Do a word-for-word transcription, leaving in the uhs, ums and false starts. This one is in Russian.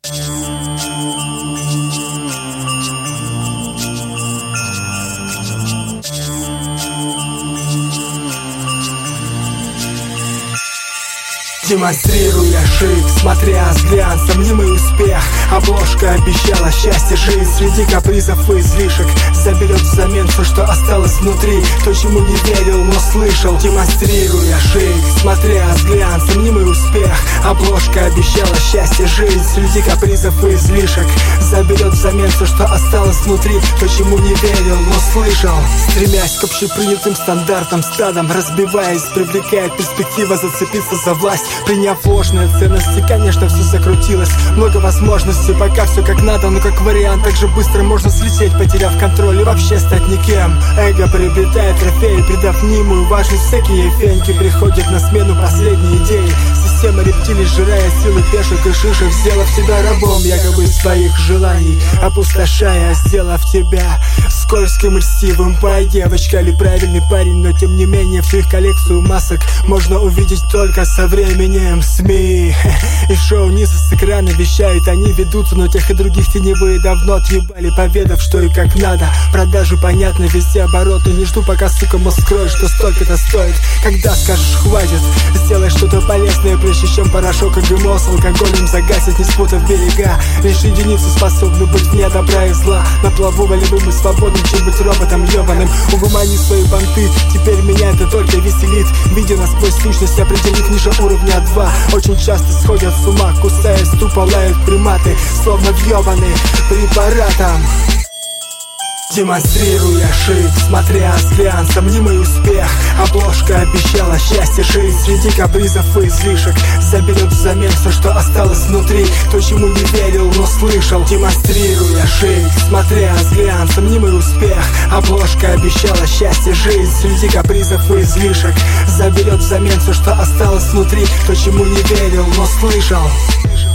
Демонстрируя шик, смотря с глянцем, мнимый успех. Обложка обещала счастье, жизнь среди капризов и излишек заберет взамен все, что осталось внутри, то, чему не верил, но слышал. Демонстрируя шик, смотря с глянцем, мнимый успех. Обложка обещала счастье, жизнь среди капризов и излишек заберет взамен все, что осталось внутри, то, чему не верил, но слышал. Стремясь к общепринятым стандартам, стадом разбиваясь, привлекает перспектива зацепиться за власть. Приняв ложные ценности, конечно, все закрутилось. Много возможностей, пока все как надо, но как вариант также быстро можно слететь, потеряв контроль и вообще стать никем. Эго приобретает трофеи, придав мнимую важность. Всякие феньки приходят на смену последней идеи. Система рептилий, сжирая силы пешек и шишек, сделав себя рабом якобы своих желаний, опустошая, сделав тебя скользким и льстивым. Пай, девочка или правильный парень, но тем не менее всю их коллекцию масок можно увидеть только со временем. СМИ и шоу низа с экрана вещают, они ведутся, но тех и других теневые давно отъебали, поведав, что и как надо. Продажи понятны, везде обороты, не жду, пока, сука, мозг скроет, что столько-то стоит. Когда скажешь хватит, сделай что-то полезное, прежде чем порошок и ГМО с алкоголем загасит, не спутав берега. Лишь единицы способны быть вне добра и зла, на плаву волевым и свободным, чем быть роботом ебаным. Угумани свои банты, теперь меня это только веселит, видя насквозь сущность, определив ниже уровня два. Очень часто сходят с ума, кусаясь, тупо лают приматы, словно въебаны препаратом. Демонстрируя шик, смотря с глянцем, мнимый успех. Обложка обещала счастье, жизнь среди капризов и излишек заберет взамен все, что осталось внутри, то, чему не верил, но слышал. Демонстрируя шик, смотря с глянцем, мнимый успех. Обложка обещала счастье, жизнь среди капризов и излишек заберет взамен все, что осталось внутри, то, чему не верил, но слышал.